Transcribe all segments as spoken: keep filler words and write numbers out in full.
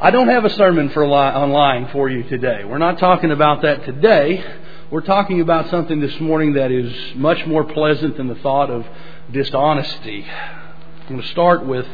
I don't have a sermon for li- on lying for you today. We're not talking about that today. We're talking about something this morning that is much more pleasant than the thought of dishonesty. I'm going to start with,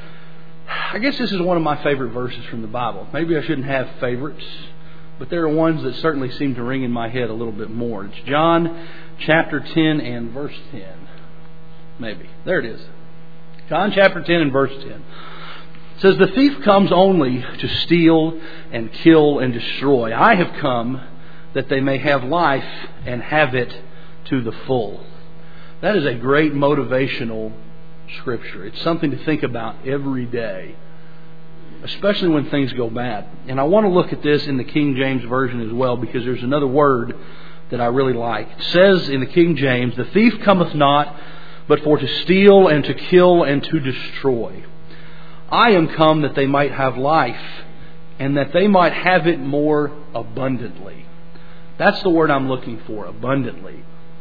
I guess this is one of my favorite verses from the Bible. Maybe I shouldn't have favorites, but there are ones that certainly seem to ring in my head a little bit more. It's John chapter ten and verse ten. Maybe. There it is. John chapter ten and verse ten. It says, "The thief comes only to steal and kill and destroy. I have come that they may have life and have it to the full." That is a great motivational scripture. It's something to think about every day, especially when things go bad. And I want to look at this in the King James Version as well, because there's another word that I really like. It says in the King James, "The thief cometh not, but for to steal and to kill and to destroy. I am come that they might have life, and that they might have it more abundantly." That's the word I'm looking for, abundantly.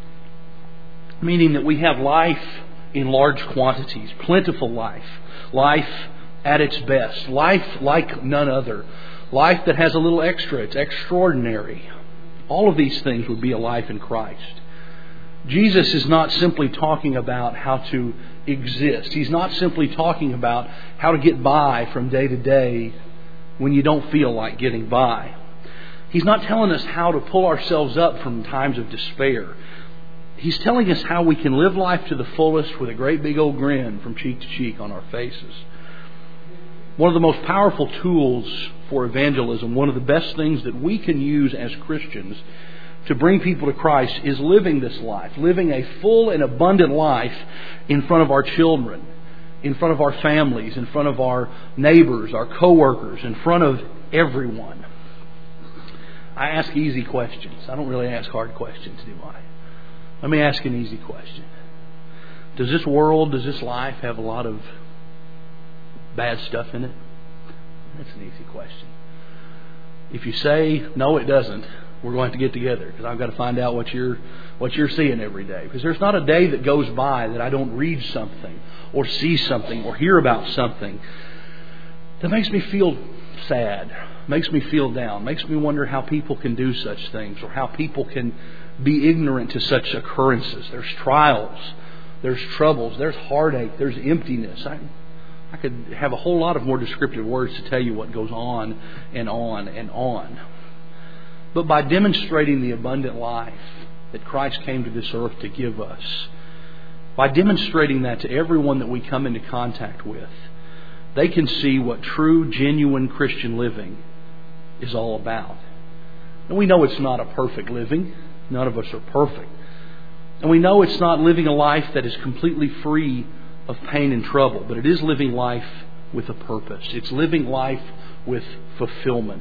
Meaning that we have life in large quantities, plentiful life, life at its best, life like none other, life that has a little extra, it's extraordinary. All of these things would be a life in Christ. Jesus is not simply talking about how to exist. He's not simply talking about how to get by from day to day when you don't feel like getting by. He's not telling us how to pull ourselves up from times of despair. He's telling us how we can live life to the fullest with a great big old grin from cheek to cheek on our faces. One of the most powerful tools for evangelism, one of the best things that we can use as Christians to bring people to Christ, is living this life, living a full and abundant life in front of our children, in front of our families, in front of our neighbors, our coworkers, in front of everyone. I ask easy questions. I don't really ask hard questions, do I? Let me ask an easy question. Does this world, does this life have a lot of bad stuff in it? That's an easy question. If you say, no, it doesn't, we're going to get together, because I've got to find out what you're what you're seeing every day. Because there's not a day that goes by that I don't read something or see something or hear about something that makes me feel sad, makes me feel down, makes me wonder how people can do such things, or how people can be ignorant to such occurrences. There's trials, there's troubles, there's heartache, there's emptiness. I, I could have a whole lot of more descriptive words to tell you what goes on and on and on. But by demonstrating the abundant life that Christ came to this earth to give us, by demonstrating that to everyone that we come into contact with, they can see what true, genuine Christian living is all about. And we know it's not a perfect living. None of us are perfect. And we know it's not living a life that is completely free of pain and trouble, but it is living life with a purpose. It's living life with fulfillment.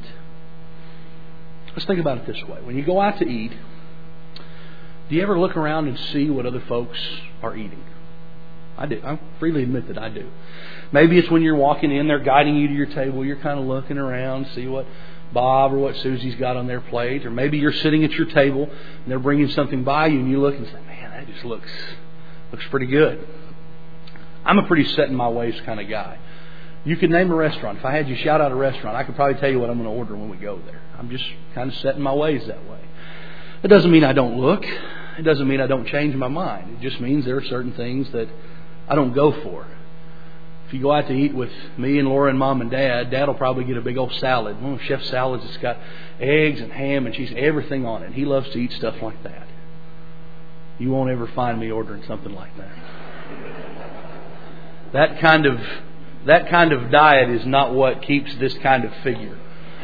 Let's think about it this way. When you go out to eat, do you ever look around and see what other folks are eating? I do. I freely admit that I do. Maybe it's when you're walking in, they're guiding you to your table. You're kind of looking around, see what Bob or what Susie's got on their plate. Or maybe you're sitting at your table and they're bringing something by you and you look and say, man, that just looks looks pretty good. I'm a pretty set in my ways kind of guy. You could name a restaurant. If I had you shout out a restaurant, I could probably tell you what I'm going to order when we go there. I'm just kind of set in my ways that way. It doesn't mean I don't look. It doesn't mean I don't change my mind. It just means there are certain things that I don't go for. If you go out to eat with me and Laura and Mom and Dad, Dad will probably get a big old salad. One of chef salads that's got eggs and ham and cheese, everything on it. He loves to eat stuff like that. You won't ever find me ordering something like that. That kind of that kind of diet is not what keeps this kind of figure.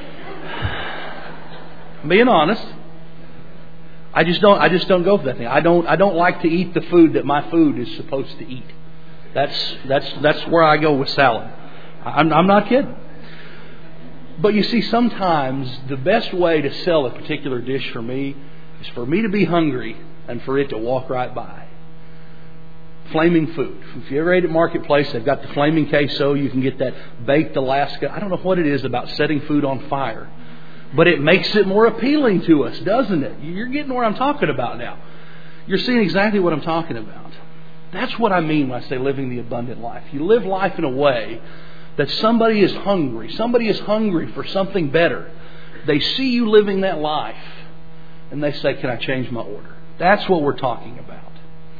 I'm being honest. I just don't I just don't go for that thing. I don't I don't like to eat the food that my food is supposed to eat. That's that's that's where I go with salad. I'm, I'm not kidding. But you see, sometimes the best way to sell a particular dish for me is for me to be hungry and for it to walk right by. Flaming food. If you ever ate at Marketplace, they've got the flaming queso. You can get that baked Alaska. I don't know what it is about setting food on fire, but it makes it more appealing to us, doesn't it? You're getting where I'm talking about now. You're seeing exactly what I'm talking about. That's what I mean when I say living the abundant life. You live life in a way that somebody is hungry. Somebody is hungry for something better. They see you living that life and they say, can I change my order? That's what we're talking about.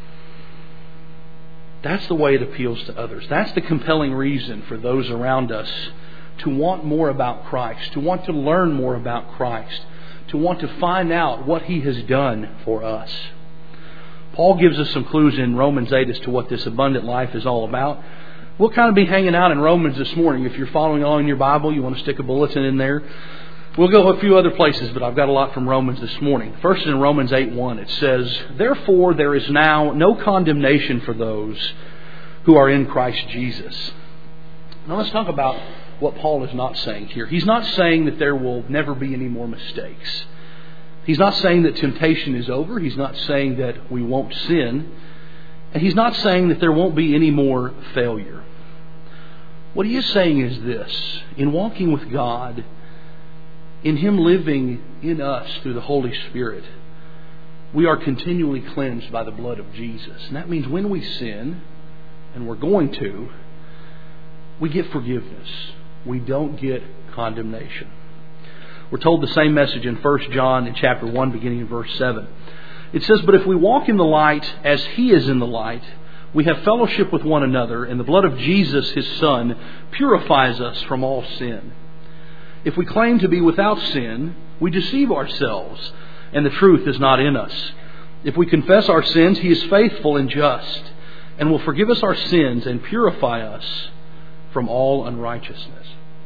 That's the way it appeals to others. That's the compelling reason for those around us to want more about Christ, to want to learn more about Christ, to want to find out what He has done for us. Paul gives us some clues in Romans eight as to what this abundant life is all about. We'll kind of be hanging out in Romans this morning. If you're following along in your Bible, you want to stick a bulletin in there. We'll go a few other places, but I've got a lot from Romans this morning. First, in Romans eight one, it says, "Therefore there is now no condemnation for those who are in Christ Jesus." Now let's talk about what Paul is not saying here. He's not saying that there will never be any more mistakes. He's not saying that temptation is over. He's not saying that we won't sin. And he's not saying that there won't be any more failure. What he is saying is this: in walking with God, in Him living in us through the Holy Spirit, we are continually cleansed by the blood of Jesus. And that means when we sin, and we're going to, we get forgiveness. We don't get condemnation. We're told the same message in First John in chapter one, beginning in verse seven. It says, "But if we walk in the light as He is in the light, we have fellowship with one another, and the blood of Jesus, His Son, purifies us from all sin. If we claim to be without sin, we deceive ourselves, and the truth is not in us. If we confess our sins, He is faithful and just, and will forgive us our sins and purify us from all unrighteousness."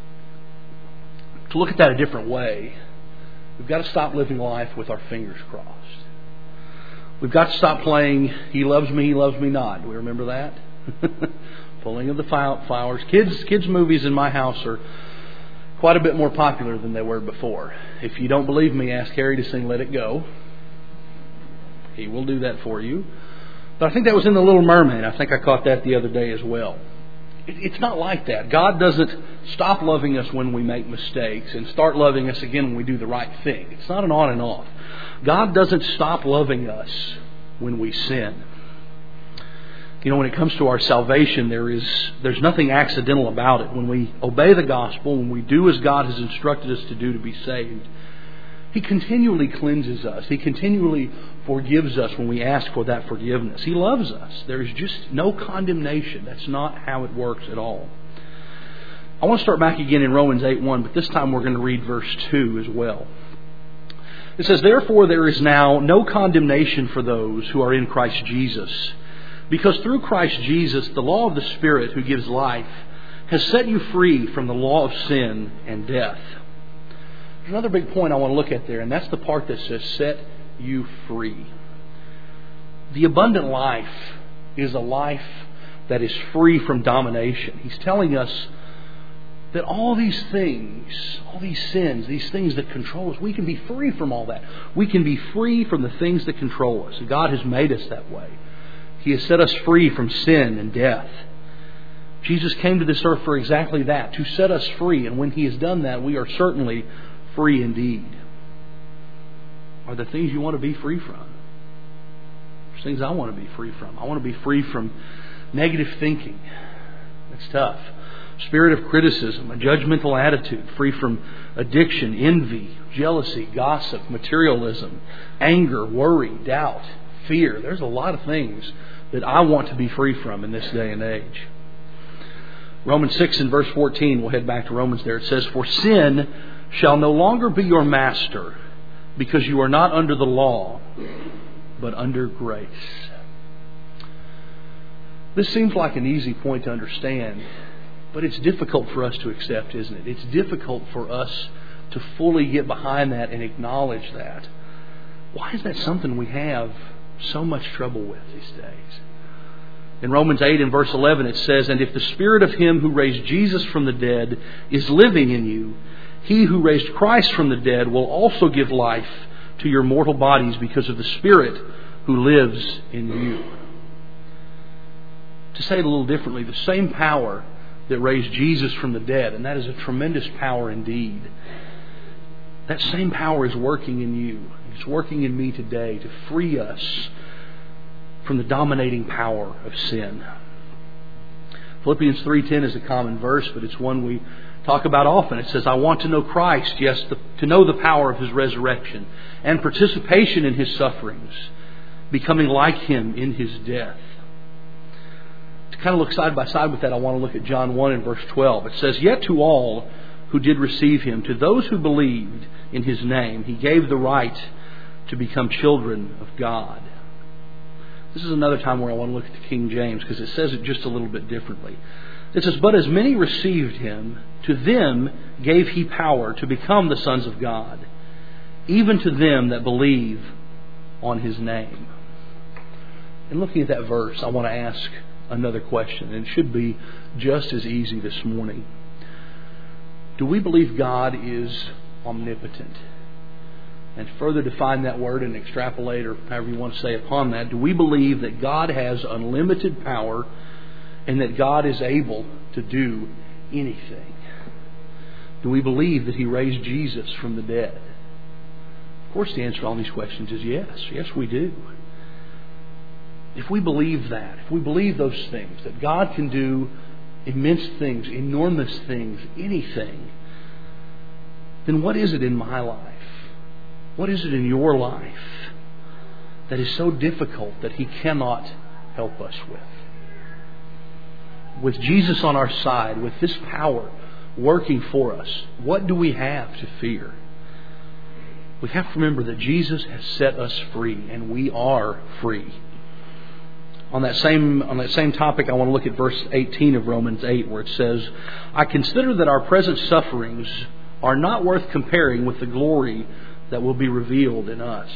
To look at that a different way, we've got to stop living life with our fingers crossed. We've got to stop playing "He loves me, He loves me not." Do we remember that? Pulling of the flowers. Kids, kids movies in my house are quite a bit more popular than they were before. If you don't believe me, ask Harry to sing "Let It Go." He will do that for you. But I think that was in The Little Mermaid. I think I caught that the other day as well. It's not like that. God doesn't stop loving us when we make mistakes and start loving us again when we do the right thing. It's not an on and off. God doesn't stop loving us when we sin. You know, when it comes to our salvation, there is there's nothing accidental about it. When we obey the gospel, when we do as God has instructed us to do to be saved, He continually cleanses us. He continually forgives us when we ask for that forgiveness. He loves us. There is just no condemnation. That's not how it works at all. I want to start back again in Romans eight one, but this time we're going to read verse two as well. It says, "Therefore there is now no condemnation for those who are in Christ Jesus, because through Christ Jesus the law of the Spirit who gives life has set you free from the law of sin and death." There's another big point I want to look at there, and that's the part that says set you free. The abundant life is a life that is free from domination. He's telling us that all these things, all these sins, these things that control us, we can be free from all that. We can be free from the things that control us. God has made us that way. He has set us free from sin and death. Jesus came to this earth for exactly that, to set us free. And when He has done that, we are certainly free indeed. Are there things you want to be free from? There's things I want to be free from. I want to be free from negative thinking. That's tough. Spirit of criticism, a judgmental attitude, free from addiction, envy, jealousy, gossip, materialism, anger, worry, doubt, fear. There's a lot of things that I want to be free from in this day and age. Romans six and verse fourteen, we'll head back to Romans there. It says, "For sin shall no longer be your master, because you are not under the law, but under grace." This seems like an easy point to understand, but it's difficult for us to accept, isn't it? It's difficult for us to fully get behind that and acknowledge that. Why is that something we have so much trouble with these days? In Romans eight and verse eleven it says, "And if the Spirit of Him who raised Jesus from the dead is living in you, He who raised Christ from the dead will also give life to your mortal bodies because of the Spirit who lives in you." To say it a little differently, the same power that raised Jesus from the dead, and that is a tremendous power indeed, that same power is working in you. It's working in me today to free us from the dominating power of sin. Philippians three ten is a common verse, but it's one we talk about often. It says, I want to know Christ, yes, the, to know the power of His resurrection and participation in His sufferings, becoming like Him in His death. To kind of look side by side with that, I want to look at John one and verse twelve. It says, Yet to all who did receive Him, to those who believed in His name, He gave the right to become children of God. This is another time where I want to look at the King James, because it says it just a little bit differently. It says, But as many received Him, to them gave He power to become the sons of God, even to them that believe on His name. And looking at that verse, I want to ask another question, and it should be just as easy this morning. Do we believe God is omnipotent? And further define that word and extrapolate, or however you want to say upon that, do we believe that God has unlimited power and that God is able to do anything? Do we believe that He raised Jesus from the dead? Of course, the answer to all these questions is yes. Yes, we do. If we believe that, if we believe those things, that God can do immense things, enormous things, anything, then what is it in my life? What is it in your life that is so difficult that He cannot help us with? With Jesus on our side, with this power working for us, what do we have to fear? We have to remember that Jesus has set us free, and we are free. On that same on that same topic, I want to look at verse eighteen of Romans eight, where it says, I consider that our present sufferings are not worth comparing with the glory that will be revealed in us.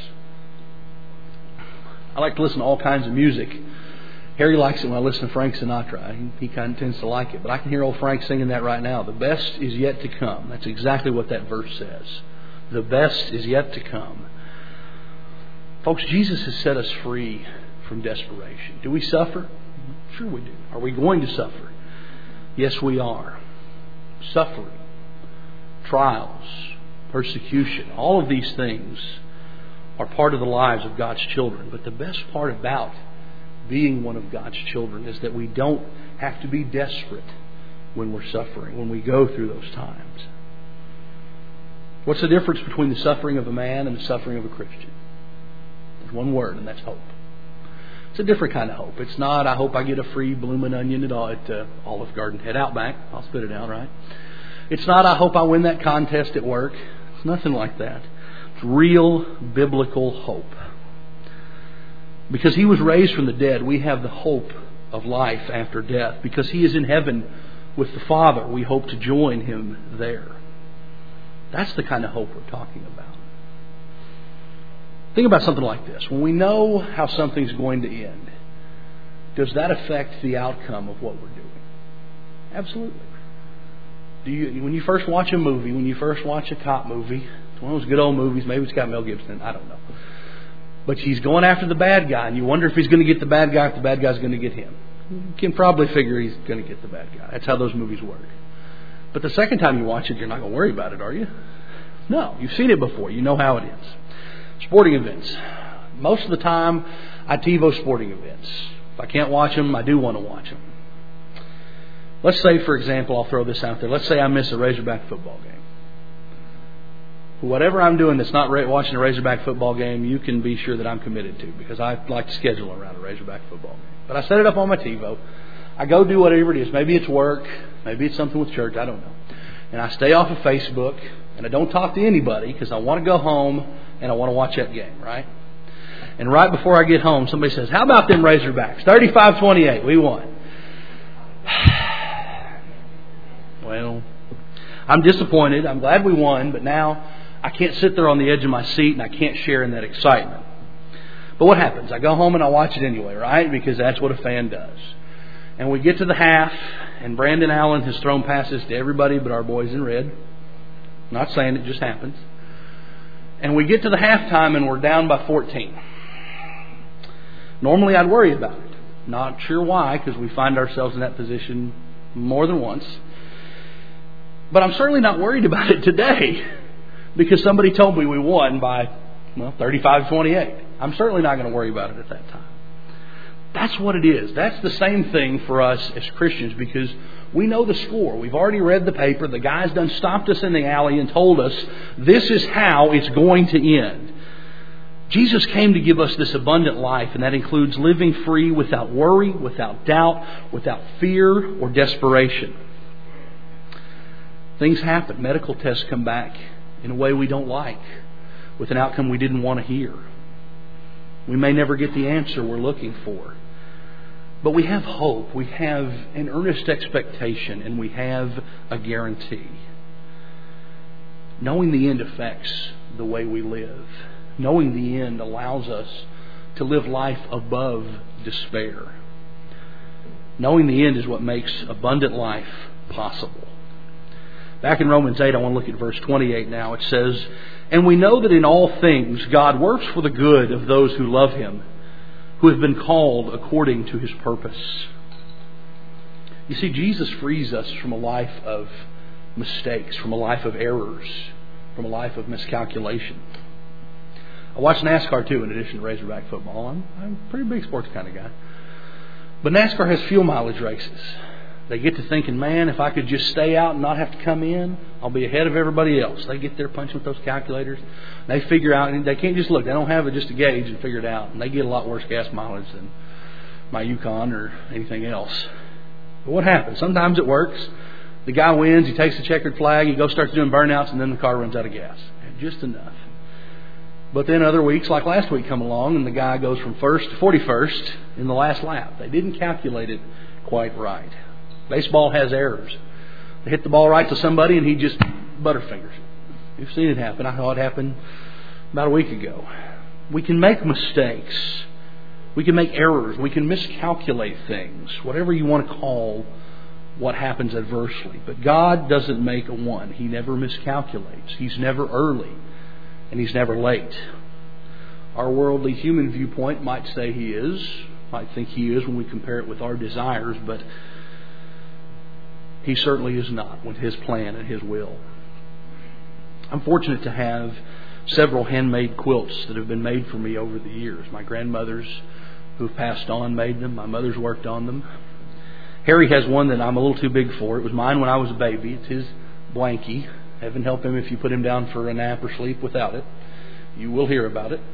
I like to listen to all kinds of music. Harry likes it when I listen to Frank Sinatra. He, he kind of tends to like it. But I can hear old Frank singing that right now. The best is yet to come. That's exactly what that verse says. The best is yet to come. Folks, Jesus has set us free from desperation. Do we suffer? Sure we do. Are we going to suffer? Yes, we are. Suffering, trials, persecution, all of these things are part of the lives of God's children. But the best part about being one of God's children is that we don't have to be desperate when we're suffering, when we go through those times. What's the difference between the suffering of a man and the suffering of a Christian? There's one word, and that's hope. It's a different kind of hope. It's not, I hope I get a free bloomin' onion at, at uh, Olive Garden head Outback. I'll spit it out, right? It's not, I hope I win that contest at work. It's nothing like that. It's real biblical hope. Because He was raised from the dead, we have the hope of life after death. Because He is in heaven with the Father, we hope to join Him there. That's the kind of hope we're talking about. Think about something like this. When we know how something's going to end, does that affect the outcome of what we're doing? Absolutely. Do you, when you first watch a movie, when you first watch a cop movie, it's one of those good old movies, maybe it's got Mel Gibson in it, I don't know. But he's going after the bad guy, and you wonder if he's going to get the bad guy, if the bad guy's going to get him. You can probably figure he's going to get the bad guy. That's how those movies work. But the second time you watch it, you're not going to worry about it, are you? No, you've seen it before. You know how it is. Sporting events. Most of the time, I TiVo sporting events. If I can't watch them, I do want to watch them. Let's say, for example, I'll throw this out there. Let's say I miss a Razorback football game. Whatever I'm doing that's not watching a Razorback football game, you can be sure that I'm committed to, because I like to schedule around a Razorback football game. But I set it up on my TiVo. I go do whatever it is. Maybe it's work. Maybe it's something with church. I don't know. And I stay off of Facebook, and I don't talk to anybody because I want to go home and I want to watch that game, right? And right before I get home, somebody says, how about them Razorbacks? thirty-five twenty-eight, we won. Well, I'm disappointed. I'm glad we won, but now I can't sit there on the edge of my seat and I can't share in that excitement. But what happens? I go home and I watch it anyway, right? Because that's what a fan does. And we get to the half, and Brandon Allen has thrown passes to everybody but our boys in red. I'm not saying it just happens. And we get to the halftime and we're down by fourteen. Normally I'd worry about it. Not sure why, because we find ourselves in that position more than once. But I'm certainly not worried about it today, because somebody told me we won by, well, thirty-five twenty-eight. I'm certainly not going to worry about it at that time. That's what it is. That's the same thing for us as Christians, because we know the score. We've already read the paper. The guy's done stopped us in the alley and told us this is how it's going to end. Jesus came to give us this abundant life, and that includes living free without worry, without doubt, without fear or desperation. Things happen. Medical tests come back in a way we don't like, with an outcome we didn't want to hear. We may never get the answer we're looking for. But we have hope. We have an earnest expectation, and we have a guarantee. Knowing the end affects the way we live. Knowing the end allows us to live life above despair. Knowing the end is what makes abundant life possible. Back in Romans eight, I want to look at verse twenty-eight now. It says, "And we know that in all things God works for the good of those who love Him, who have been called according to His purpose." You see, Jesus frees us from a life of mistakes, from a life of errors, from a life of miscalculation. I watch NASCAR too, in addition to Razorback football. I'm, I'm a pretty big sports kind of guy. But NASCAR has fuel mileage races. They get to thinking, man, if I could just stay out and not have to come in, I'll be ahead of everybody else. They get there punching with those calculators. They figure out, and they can't just look. They don't have it just a gauge and figure it out. And they get a lot worse gas mileage than my Yukon or anything else. But what happens? Sometimes it works. The guy wins. He takes the checkered flag. He goes starts doing burnouts, and then the car runs out of gas. And just enough. But then other weeks, like last week, come along, and the guy goes from first to forty-first in the last lap. They didn't calculate it quite right. Baseball has errors. They hit the ball right to somebody, and he just butterfingers it. You've seen it happen. I saw it happen about a week ago. We can make mistakes. We can make errors. We can miscalculate things, whatever you want to call what happens adversely. But God doesn't make a one. He never miscalculates. He's never early. And He's never late. Our worldly human viewpoint might say He is, might think He is when we compare it with our desires, but He certainly is not with His plan and His will. I'm fortunate to have several handmade quilts that have been made for me over the years. My grandmothers who've passed on made them. My mother's worked on them. Harry has one that I'm a little too big for. It was mine when I was a baby. It's his blankie. Heaven help him if you put him down for a nap or sleep without it. You will hear about it.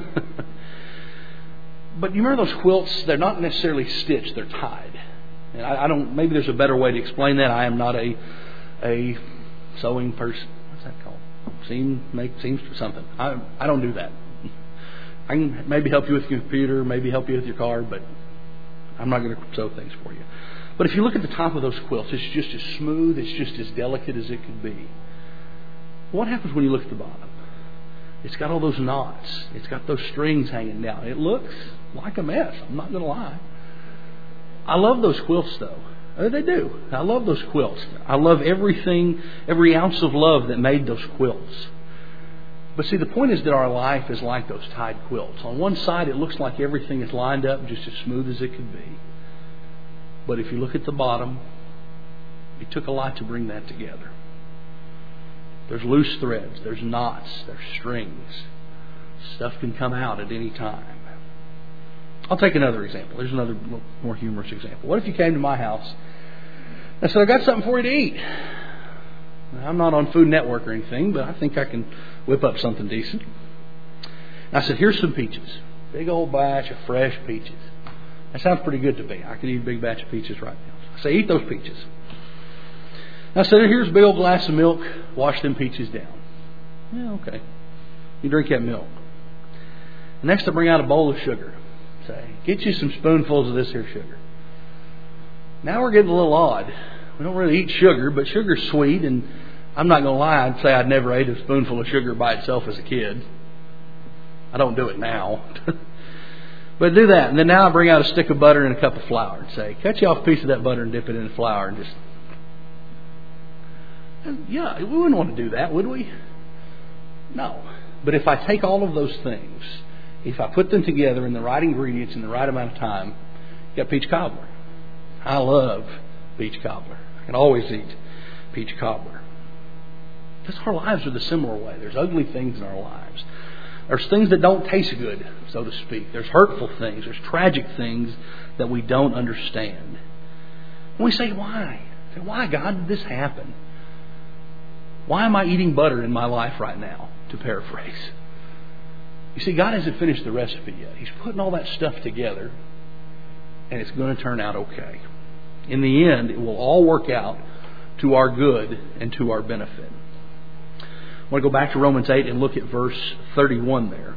But you remember those quilts? They're not necessarily stitched. They're tied. And I, I don't. Maybe there's a better way to explain that. I am not a a sewing person. What's that called? Seam make seams for something. I I don't do that. I can maybe help you with your computer, maybe help you with your car, but I'm not going to sew things for you. But if you look at the top of those quilts, it's just as smooth. It's just as delicate as it could be. What happens when you look at the bottom? It's got all those knots. It's got those strings hanging down. It looks like a mess. I'm not going to lie. I love those quilts, though. Oh, they do. I love those quilts. I love everything, every ounce of love that made those quilts. But see, the point is that our life is like those tied quilts. On one side, it looks like everything is lined up just as smooth as it could be. But if you look at the bottom, it took a lot to bring that together. There's loose threads, there's knots, there's strings. Stuff can come out at any time. I'll take another example. There's another more humorous example. What if you came to my house and said, I got something for you to eat? Now, I'm not on Food Network or anything, but I think I can whip up something decent. And I said, here's some peaches. Big old batch of fresh peaches. That sounds pretty good to me. I could eat a big batch of peaches right now. I say, eat those peaches. I said, here's a big old glass of milk. Wash them peaches down. Yeah, okay. You drink that milk. Next, I bring out a bowl of sugar. Say, get you some spoonfuls of this here sugar. Now we're getting a little odd. We don't really eat sugar, but sugar's sweet, and I'm not going to lie, I'd say I'd never ate a spoonful of sugar by itself as a kid. I don't do it now. But do that. And then now I bring out a stick of butter and a cup of flour and say, cut you off a piece of that butter and dip it in the flour and just... Yeah, we wouldn't want to do that, would we? No. But if I take all of those things, if I put them together in the right ingredients in the right amount of time, you got peach cobbler. I love peach cobbler. I can always eat peach cobbler. Because our lives are the similar way. There's ugly things in our lives. There's things that don't taste good, so to speak. There's hurtful things. There's tragic things that we don't understand. And we say, why? Say, why, God, did this happen? Why am I eating butter in my life right now, to paraphrase? You see, God hasn't finished the recipe yet. He's putting all that stuff together, and it's going to turn out okay. In the end, it will all work out to our good and to our benefit. I want to go back to Romans eight and look at verse thirty-one there.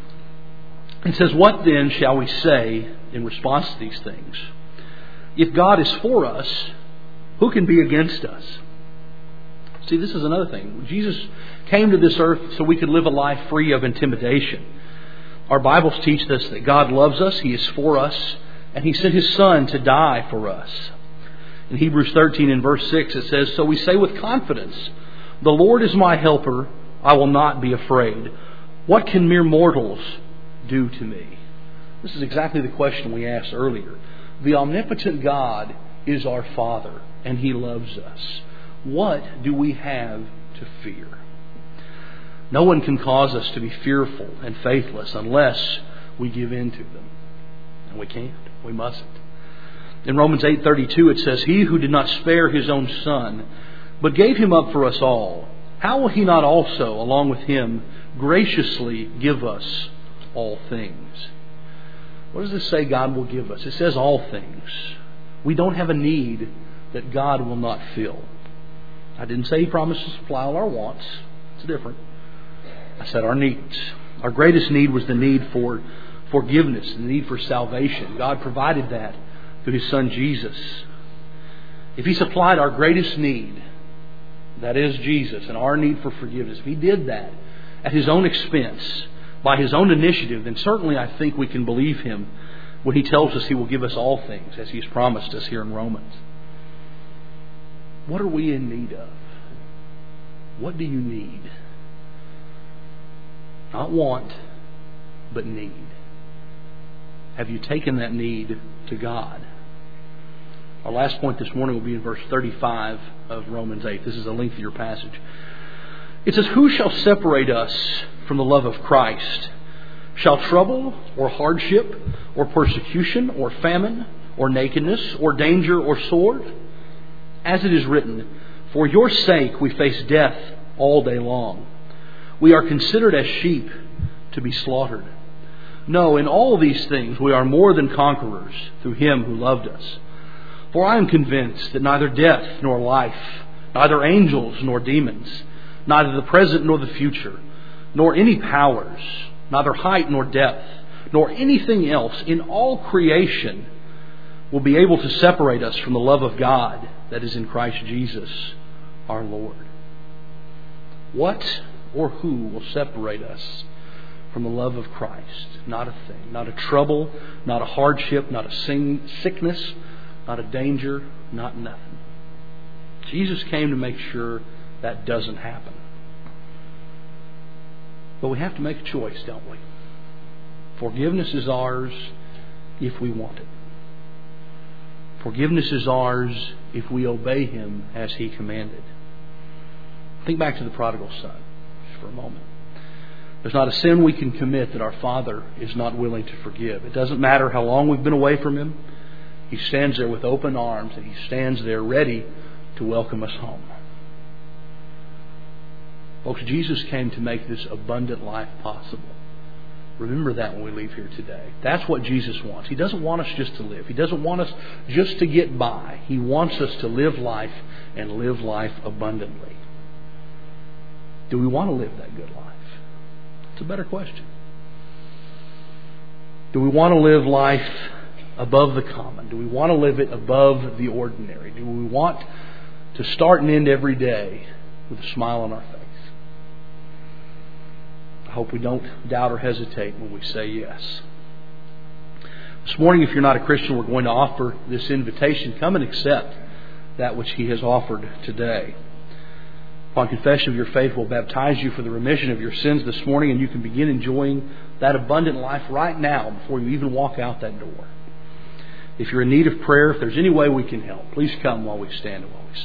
It says, "What then shall we say in response to these things? If God is for us, who can be against us?" See, this is another thing. Jesus came to this earth so we could live a life free of intimidation. Our Bibles teach us that God loves us, He is for us, and He sent His Son to die for us. In Hebrews thirteen and verse six it says, "So we say with confidence, 'The Lord is my helper, I will not be afraid. What can mere mortals do to me?'" This is exactly the question we asked earlier. The omnipotent God is our Father, and He loves us. What do we have to fear? No one can cause us to be fearful and faithless unless we give in to them. And we can't. We mustn't. In Romans eight thirty-two it says, "He who did not spare His own Son, but gave Him up for us all, how will He not also, along with Him, graciously give us all things?" What does this say God will give us? It says all things. We don't have a need that God will not fill. I didn't say He promised to supply all our wants. It's different. I said our needs. Our greatest need was the need for forgiveness, the need for salvation. God provided that through His Son Jesus. If He supplied our greatest need, that is Jesus, and our need for forgiveness, if He did that at His own expense, by His own initiative, then certainly I think we can believe Him when He tells us He will give us all things, as He has promised us here in Romans. What are we in need of? What do you need? Not want, but need. Have you taken that need to God? Our last point this morning will be in verse thirty-five of Romans eight. This is a lengthier passage. It says, "Who shall separate us from the love of Christ? Shall trouble, or hardship, or persecution, or famine, or nakedness, or danger, or sword? As it is written, for your sake we face death all day long. We are considered as sheep to be slaughtered. No, in all these things we are more than conquerors through Him who loved us. For I am convinced that neither death nor life, neither angels nor demons, neither the present nor the future, nor any powers, neither height nor depth, nor anything else in all creation will be able to separate us from the love of God that is in Christ Jesus our Lord." What or who will separate us from the love of Christ? Not a thing. Not a trouble, not a hardship, not a sing- sickness, not a danger, not nothing. Jesus came to make sure that doesn't happen. But we have to make a choice, don't we? Forgiveness is ours if we want it. Forgiveness is ours if we obey Him as He commanded. Think back to the prodigal son just for a moment. There's not a sin we can commit that our Father is not willing to forgive. It doesn't matter how long we've been away from Him. He stands there with open arms, and He stands there ready to welcome us home. Folks, Jesus came to make this abundant life possible. Remember that when we leave here today. That's what Jesus wants. He doesn't want us just to live. He doesn't want us just to get by. He wants us to live life and live life abundantly. Do we want to live that good life? It's a better question. Do we want to live life above the common? Do we want to live it above the ordinary? Do we want to start and end every day with a smile on our face? I hope we don't doubt or hesitate when we say yes. This morning, if you're not a Christian, we're going to offer this invitation. Come and accept that which He has offered today. Upon confession of your faith, we'll baptize you for the remission of your sins this morning, and you can begin enjoying that abundant life right now before you even walk out that door. If you're in need of prayer, if there's any way we can help, please come while we stand and while we sing.